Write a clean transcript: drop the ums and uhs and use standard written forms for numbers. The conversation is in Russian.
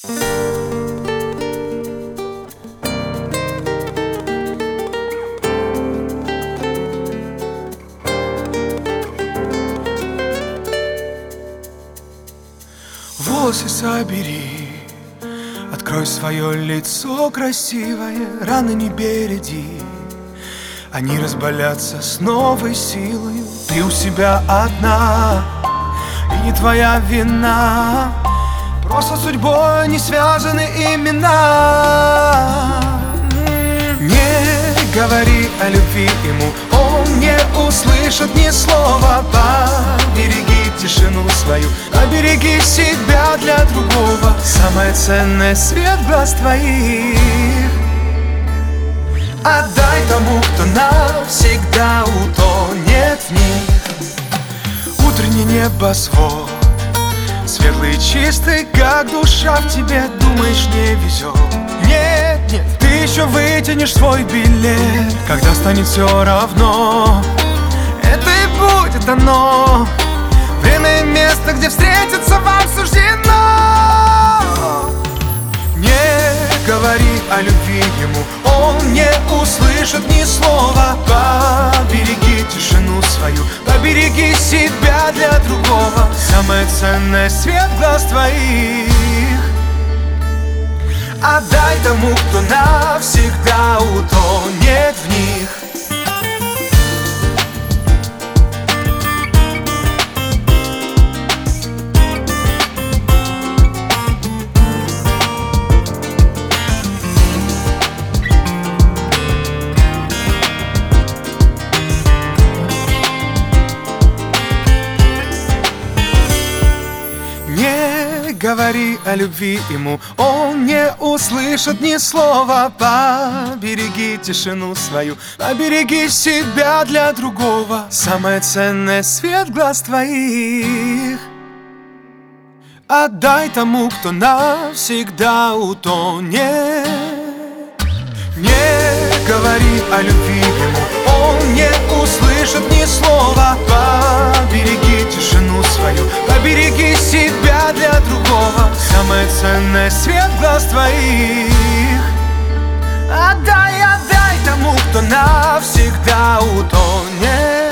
Волосы собери, открой свое лицо красивое, раны не береги, они разболятся с новой силой. Ты у себя одна, и не твоя вина, просто судьбой не связаны имена. Не говори о любви ему, он не услышит ни слова. Побереги тишину свою, побереги себя для другого. Самое ценное — свет глаз твоих. Отдай тому, кто навсегда утонет в них. Утренний небосвод, светлый и чистый, как душа в тебе. Думаешь, не везет? Нет, нет, ты еще вытянешь свой билет, когда станет все равно. Это и будет оно, время и место, где встретиться вам суждено. Не говори о любви ему, он не услышит ни слова. Побереги тишину свою, побереги себя для другого. Самое ценное — свет глаз твоих. Отдай тому, кто навсегда утонет в них. Не говори о любви ему, он не услышит ни слова. Побереги тишину свою, побереги себя для другого. Самое ценное — свет глаз твоих. Отдай тому, кто навсегда утонет. Не говори о любви ему, он не услышит ни слова. Побереги тишину свою, побереги себя для другого. Самое ценное — свет глаз твоих. Отдай тому, кто навсегда утонет.